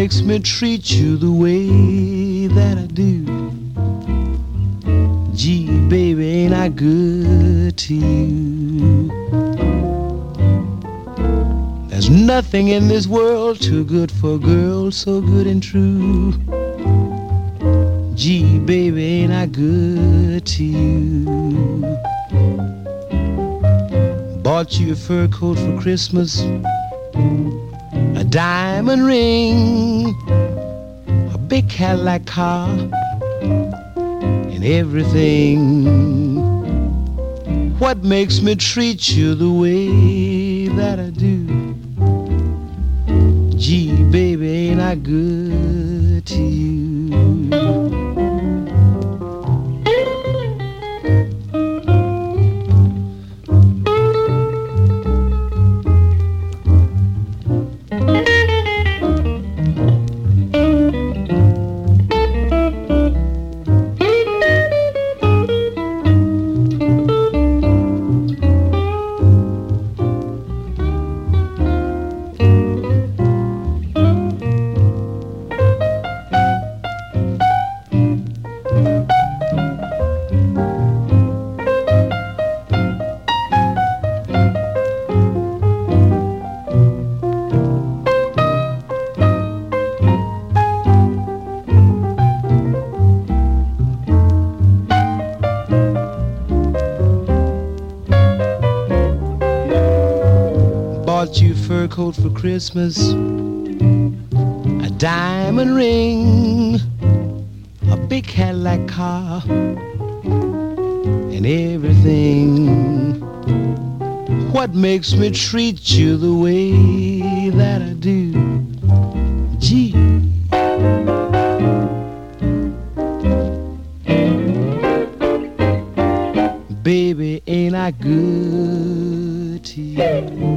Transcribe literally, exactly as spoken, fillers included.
makes me treat you the way that I do? Gee, baby, ain't I good to you? There's nothing in this world too good for a girl so good and true. Gee, baby, ain't I good to you? Bought you a fur coat for Christmas, a diamond ring, a big Cadillac car, and everything. What makes me treat you the way that I do? Gee, baby, ain't I good to you? You fur coat for Christmas, a diamond ring, a big Cadillac car, and everything. What makes me treat you the way that I do? Gee. Baby, ain't I good to you?